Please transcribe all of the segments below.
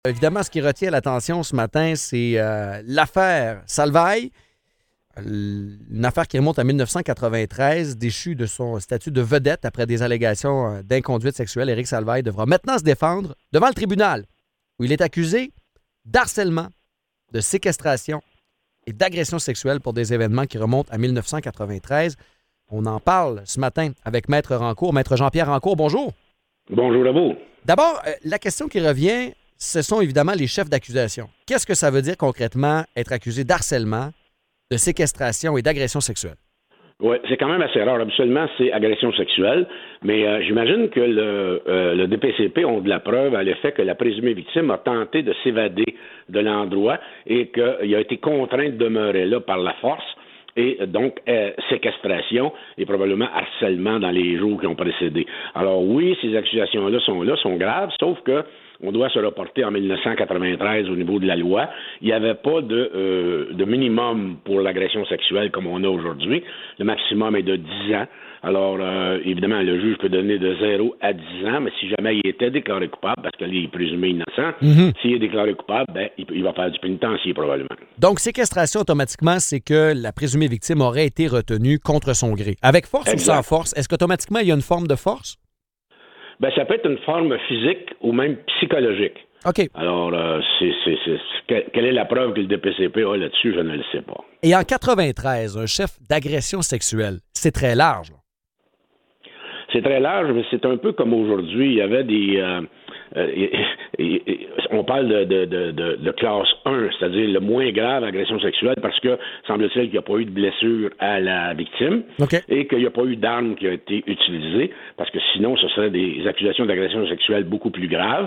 Évidemment, ce qui retient l'attention ce matin, c'est l'affaire Salvaille, une affaire qui remonte à 1993, déchu de son statut de vedette après des allégations d'inconduite sexuelle. Éric Salvaille devra maintenant se défendre devant le tribunal, où il est accusé d'harcèlement, de séquestration et d'agression sexuelle pour des événements qui remontent à 1993. On en parle ce matin avec Maître Rancourt. Maître Jean-Pierre Rancourt, bonjour. Bonjour à vous. D'abord, la question qui revient, ce sont évidemment les chefs d'accusation. Qu'est-ce que ça veut dire concrètement être accusé d'harcèlement, de séquestration et d'agression sexuelle? Oui, c'est quand même assez rare. Habituellement, c'est agression sexuelle, mais j'imagine que le DPCP ont de la preuve à l'effet que la présumée victime a tenté de s'évader de l'endroit et qu'il a été contraint de demeurer là par la force. Et donc, séquestration et probablement harcèlement dans les jours qui ont précédé. Alors oui, ces accusations-là, sont graves, sauf que on doit se reporter en 1993 au niveau de la loi. Il n'y avait pas de minimum pour l'agression sexuelle comme on a aujourd'hui. Le maximum est de 10 ans. Alors, évidemment, le juge peut donner de 0 à 10 ans, mais si jamais il était déclaré coupable, parce qu'il est présumé innocent, s'il est déclaré coupable, il va faire du pénitencier probablement. Donc, séquestration, automatiquement, c'est que la présumée victime aurait été retenue contre son gré. Avec force Exact. ou sans force, est-ce qu'automatiquement, il y a une forme de force? Ça peut être une forme physique ou même psychologique. OK. Alors, quelle est la preuve que le DPCP a là-dessus? Je ne le sais pas. Et en 93, un chef d'agression sexuelle, c'est très large, là. C'est très large, mais c'est un peu comme aujourd'hui. Il y avait on parle de classe 1, c'est-à-dire le moins grave agression sexuelle, parce que semble-t-il qu'il n'y a pas eu de blessure à la victime et qu'il n'y a pas eu d'arme qui a été utilisée, parce que sinon, ce serait des accusations d'agression sexuelle beaucoup plus graves.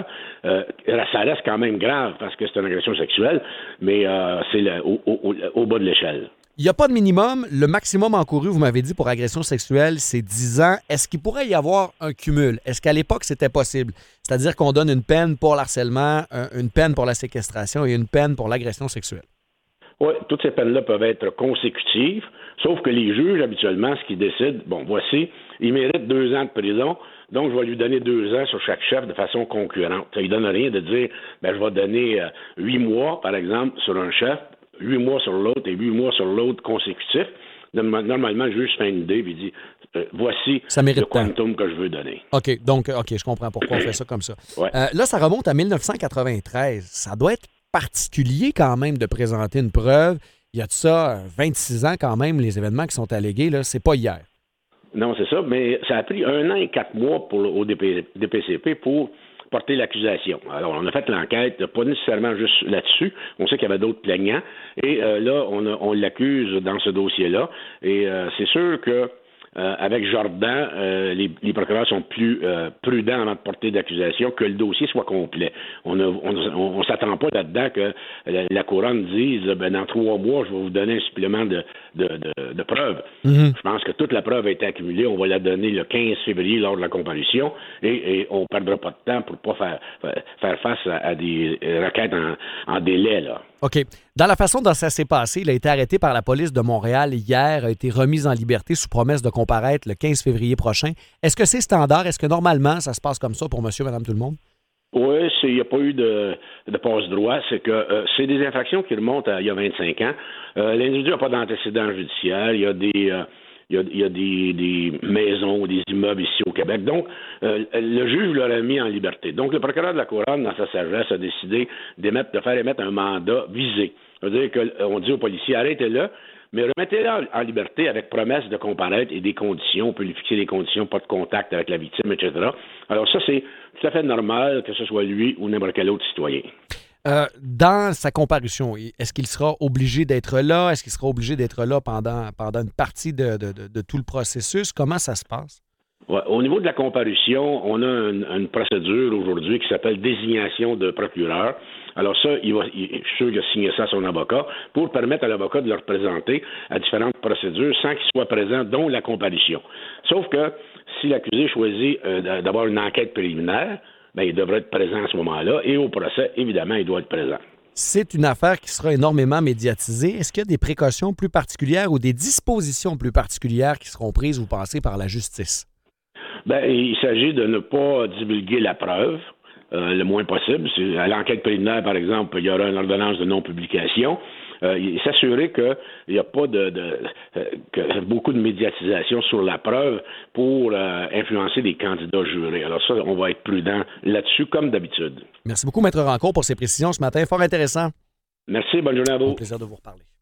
Ça reste quand même grave parce que c'est une agression sexuelle, mais c'est au bas de l'échelle. Il n'y a pas de minimum. Le maximum encouru, vous m'avez dit, pour agression sexuelle, c'est 10 ans. Est-ce qu'il pourrait y avoir un cumul? Est-ce qu'à l'époque, c'était possible? C'est-à-dire qu'on donne une peine pour l'harcèlement, une peine pour la séquestration et une peine pour l'agression sexuelle? Oui, toutes ces peines-là peuvent être consécutives, sauf que les juges, habituellement, ce qu'ils décident, voici, il mérite 2 ans de prison, donc je vais lui donner 2 ans sur chaque chef de façon concurrente. Ça ne lui donne rien de dire, je vais donner 8 mois, par exemple, sur un chef, 8 mois sur l'autre et 8 mois sur l'autre consécutif. Normalement, le juge se fait une idée et dit voici le quantum que je veux donner. OK, donc, je comprends pourquoi on fait ça comme ça. Ouais. Là, ça remonte à 1993. Ça doit être particulier quand même de présenter une preuve. Il y a de ça 26 ans quand même, les événements qui sont allégués, là, c'est pas hier. Non, c'est ça, mais ça a pris 1 an et 4 mois au DPCP pour porter l'accusation. Alors, on a fait l'enquête, pas nécessairement juste là-dessus. On sait qu'il y avait d'autres plaignants. Et là, on l'accuse dans ce dossier-là. Et c'est sûr que avec Jordan, les procureurs sont plus prudents avant de porter d'accusation, que le dossier soit complet. On s'attend pas là-dedans que la couronne dise dans 3 mois, je vais vous donner un supplément de preuves. Je pense que toute la preuve a été accumulée. On va la donner le 15 février lors de la comparution et on ne perdra pas de temps pour ne pas faire face à des requêtes en délai, là. OK. Dans la façon dont ça s'est passé, il a été arrêté par la police de Montréal hier, a été remis en liberté sous promesse de comparaître le 15 février prochain. Est-ce que c'est standard? Est-ce que normalement, ça se passe comme ça pour monsieur, madame, tout le monde? Oui, il n'y a pas eu de passe-droit. C'est que c'est des infractions qui remontent à il y a 25 ans. L'individu n'a pas d'antécédent judiciaire. Il y a des maisons, des immeubles ici au Québec. Donc, le juge l'aurait mis en liberté. Donc, le procureur de la Couronne, dans sa sagesse, a décidé de faire émettre un mandat visé. C'est-à-dire qu'on dit aux policiers, arrêtez-le, mais remettez-le en liberté avec promesse de comparaître et des conditions. On peut lui fixer des conditions, pas de contact avec la victime, etc. Alors ça, c'est tout à fait normal que ce soit lui ou n'importe quel autre citoyen. Dans sa comparution, est-ce qu'il sera obligé d'être là? Est-ce qu'il sera obligé d'être là pendant une partie de tout le processus? Comment ça se passe? Ouais, au niveau de la comparution, on a une procédure aujourd'hui qui s'appelle désignation de procureur. Alors ça, je suis sûr qu'il a signé ça à son avocat pour permettre à l'avocat de le représenter à différentes procédures sans qu'il soit présent, dont la comparution. Sauf que si l'accusé choisit d'avoir une enquête préliminaire, il devrait être présent à ce moment-là et au procès, évidemment, il doit être présent. C'est une affaire qui sera énormément médiatisée. Est-ce qu'il y a des précautions plus particulières ou des dispositions plus particulières qui seront prises, vous pensez, par la justice? Il s'agit de ne pas divulguer la preuve. le moins possible. À l'enquête préliminaire, par exemple, il y aura une ordonnance de non-publication. S'assurer qu'il n'y a pas que beaucoup de médiatisation sur la preuve pour influencer des candidats jurés. Alors ça, on va être prudent là-dessus, comme d'habitude. Merci beaucoup, Maître Rancourt, pour ces précisions ce matin. Fort intéressant. Merci, bonne journée à vous. Au plaisir de vous reparler.